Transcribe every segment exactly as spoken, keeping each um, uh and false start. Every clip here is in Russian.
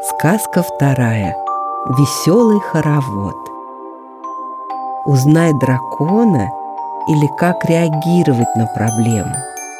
Сказка вторая. Веселый хоровод. Узнай дракона или как реагировать на проблему.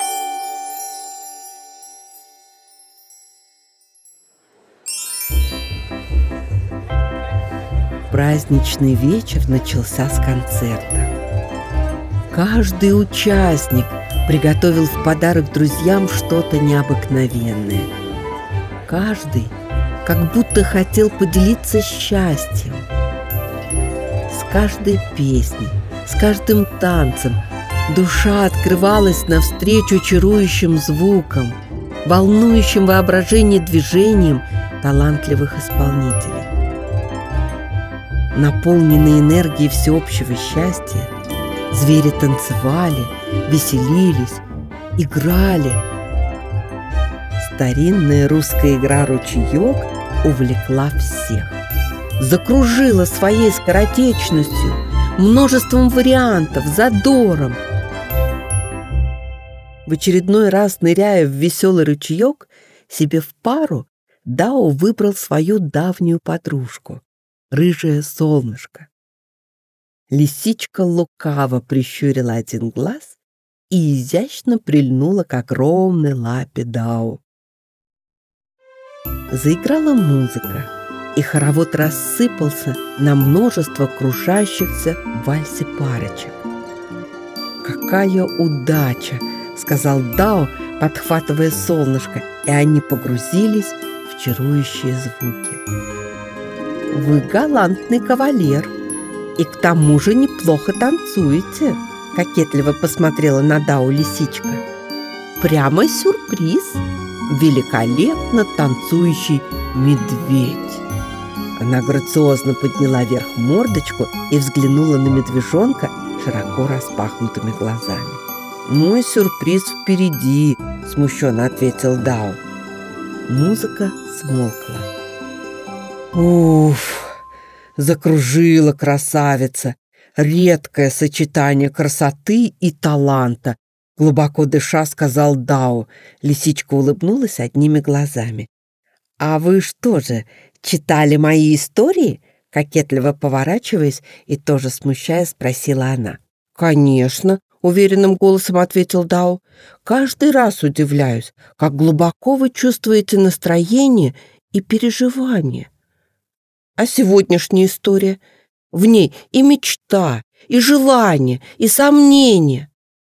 Праздничный вечер начался с концерта. Каждый участник приготовил в подарок друзьям что-то необыкновенное. Каждый как будто хотел поделиться счастьем. С каждой песней, с каждым танцем душа открывалась навстречу чарующим звукам, волнующим воображение движением талантливых исполнителей. Наполненные энергией всеобщего счастья, звери танцевали, веселились, играли. Старинная русская игра «Ручеек» увлекла всех. Закружила своей скоротечностью, множеством вариантов, задором. В очередной раз, ныряя в веселый ручеек, себе в пару Дао выбрал свою давнюю подружку — рыжее солнышко. Лисичка лукаво прищурила один глаз и изящно прильнула к огромной лапе Дао. Заиграла музыка, и хоровод рассыпался на множество кружащихся в вальсе парочек. «Какая удача!» — сказал Дао, подхватывая солнышко, и они погрузились в чарующие звуки. «Вы галантный кавалер, и к тому же неплохо танцуете», — кокетливо посмотрела на Дао лисичка. «Прямо сюрприз! Великолепно танцующий медведь!» Она грациозно подняла вверх мордочку и взглянула на медвежонка широко распахнутыми глазами. «Мой сюрприз впереди», — смущенно ответил Дао. Музыка смолкла. «Уф!» — закружила красавица. «Редкое сочетание красоты и таланта», — глубоко дыша сказал Дао. Лисичка улыбнулась одними глазами. «А вы что же, читали мои истории?» — кокетливо поворачиваясь и тоже смущаясь, спросила она. «Конечно», — уверенным голосом ответил Дао. «Каждый раз удивляюсь, как глубоко вы чувствуете настроение и переживания. А сегодняшняя история? В ней и мечта, и желание, и сомнение».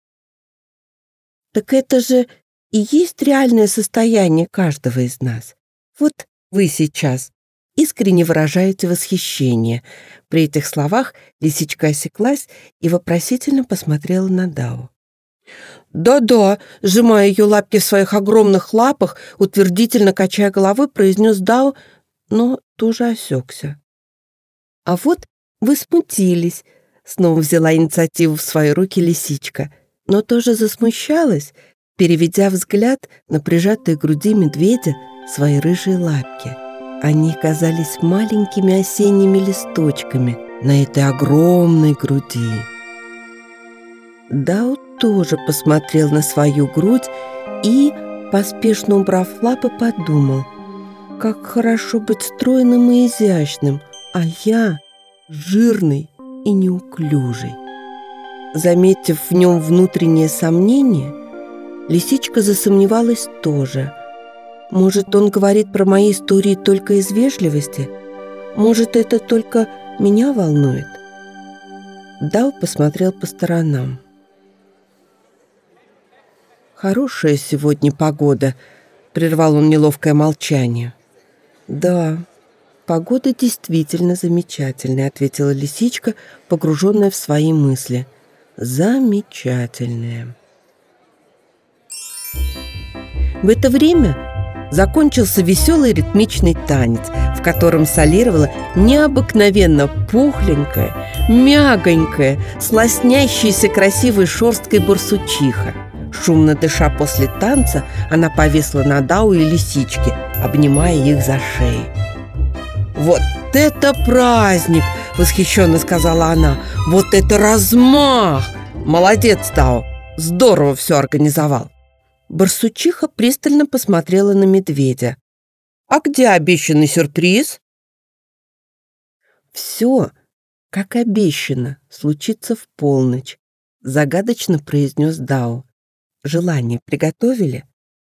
«Так это же и есть реальное состояние каждого из нас. Вот вы сейчас искренне выражаете восхищение». При этих словах лисичка осеклась и вопросительно посмотрела на Дао. «Да-да», — сжимая ее лапки в своих огромных лапах, утвердительно качая головой, произнес Дао, но тоже осекся. «А вот вы смутились», — снова взяла инициативу в свои руки лисичка, но тоже засмущалась, переведя взгляд на прижатые к груди медведя свои рыжие лапки. Они казались маленькими осенними листочками на этой огромной груди. Дао тоже посмотрел на свою грудь и, поспешно убрав лапы, подумал: как хорошо быть стройным и изящным, а я жирный и неуклюжий. Заметив в нем внутреннее сомнение, лисичка засомневалась тоже. Может, он говорит про мои истории только из вежливости? Может, это только меня волнует? Дао посмотрел по сторонам. «Хорошая сегодня погода», — прервал он неловкое молчание. «Да, погода действительно замечательная», — ответила лисичка, погруженная в свои мысли. «Замечательная». В это время закончился веселый ритмичный танец, в котором солировала необыкновенно пухленькая, мягонькая, с лоснящейся красивой шерсткой барсучиха. Шумно дыша после танца, она повисла на Дао и лисичке, обнимая их за шеи. «Вот это праздник!» — восхищенно сказала она. «Вот это размах! Молодец, Дао! Здорово все организовал!» Барсучиха пристально посмотрела на медведя. А где обещанный сюрприз? Все, как обещано, случится в полночь, загадочно произнес Дао. Желание приготовили?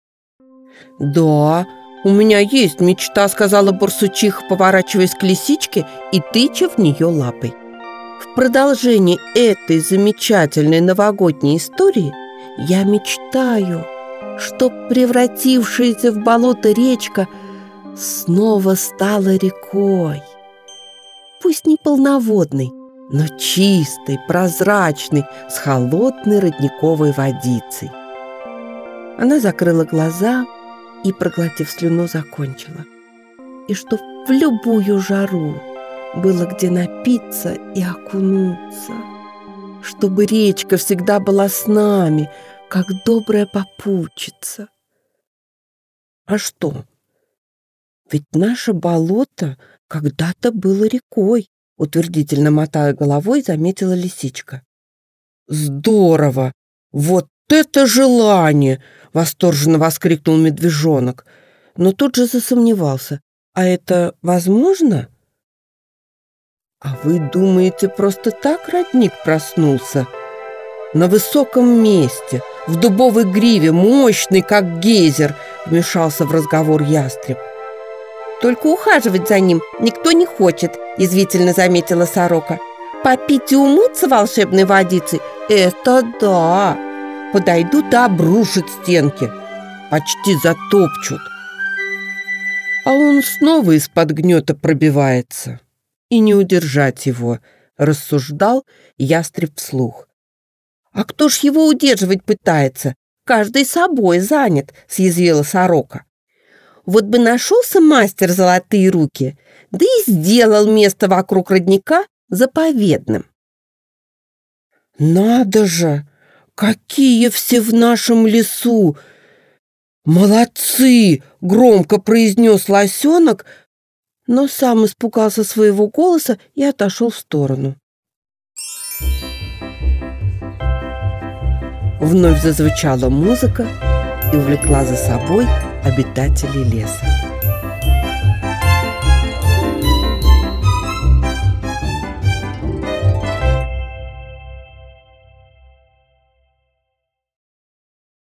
Да, у меня есть мечта, сказала барсучиха, поворачиваясь к лисичке и тыча в нее лапой. В продолжении этой замечательной новогодней истории я мечтаю, чтоб превратившаяся в болото речка снова стала рекой. Пусть не полноводной, но чистой, прозрачной, с холодной родниковой водицей. Она закрыла глаза и, проглотив слюну, закончила. И чтоб в любую жару было где напиться и окунуться, чтобы речка всегда была с нами, как добрая попутчица. А что? Ведь наше болото когда-то было рекой, утвердительно мотая головой, заметила лисичка. Здорово! Вот это желание! Восторженно воскликнул медвежонок, но тут же засомневался. А это возможно? А вы думаете, просто так родник проснулся? На высоком месте, в дубовой гриве, мощный, как гейзер, вмешался в разговор ястреб. Только ухаживать за ним никто не хочет, язвительно заметила сорока. Попить и умыться волшебной водицей – это да. Подойдут и обрушат стенки, почти затопчут. А он снова из-под гнета пробивается. И не удержать его, рассуждал ястреб вслух. А кто ж его удерживать пытается? Каждый собой занят, съязвила сорока. Вот бы нашелся мастер золотые руки, да и сделал место вокруг родника заповедным. Надо же, какие все в нашем лесу! Молодцы! Громко произнес лосенок, но сам испугался своего голоса и отошел в сторону. Вновь зазвучала музыка и увлекла за собой обитателей леса.